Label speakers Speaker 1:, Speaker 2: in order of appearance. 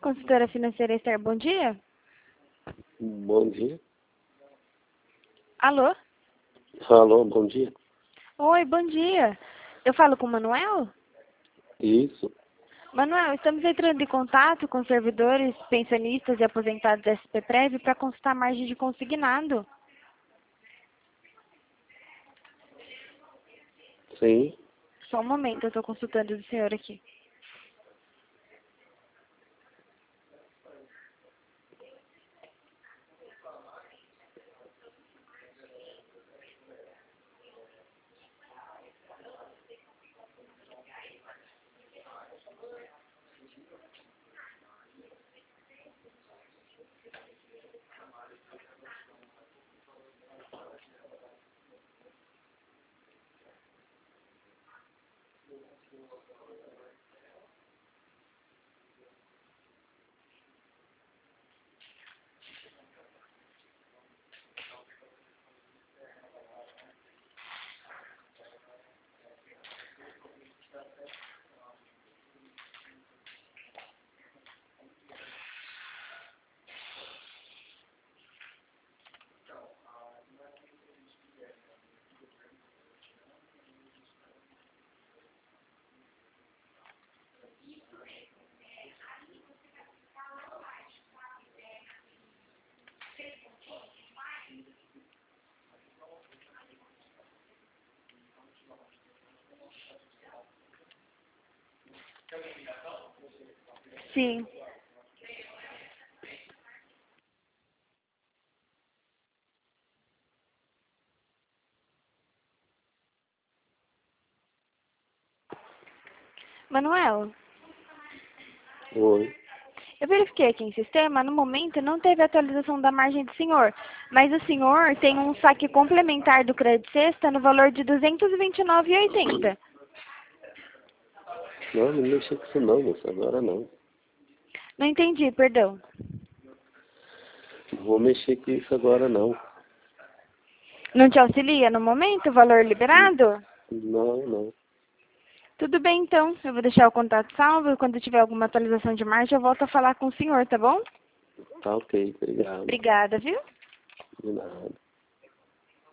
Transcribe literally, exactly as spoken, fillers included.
Speaker 1: consultora financeira Esther, bom dia.
Speaker 2: Bom dia.
Speaker 1: Alô?
Speaker 2: Alô, bom dia.
Speaker 1: Oi, bom dia. Eu falo com o Manuel?
Speaker 2: Isso.
Speaker 1: Manuel, estamos entrando em contato com servidores, pensionistas e aposentados da S P Prev para consultar a margem de consignado.
Speaker 2: Sim.
Speaker 1: Só um momento, eu estou consultando o senhor aqui. Sim. Manuel,
Speaker 2: Oi.
Speaker 1: eu verifiquei aqui em sistema, no momento não teve atualização da margem do senhor, mas o senhor tem um saque complementar do crédito sexta no valor de duzentos e vinte e nove reais e oitenta centavos.
Speaker 2: Não, não mexa com isso não, moça. Agora não.
Speaker 1: Não entendi, perdão.
Speaker 2: Não vou mexer com isso agora não.
Speaker 1: Não te auxilia no momento o valor liberado?
Speaker 2: Não, não.
Speaker 1: Tudo bem, então. Eu vou deixar o contato salvo e quando tiver alguma atualização de margem eu volto a falar com o senhor, tá bom?
Speaker 2: Tá ok, obrigado.
Speaker 1: Obrigada, viu?
Speaker 2: De nada.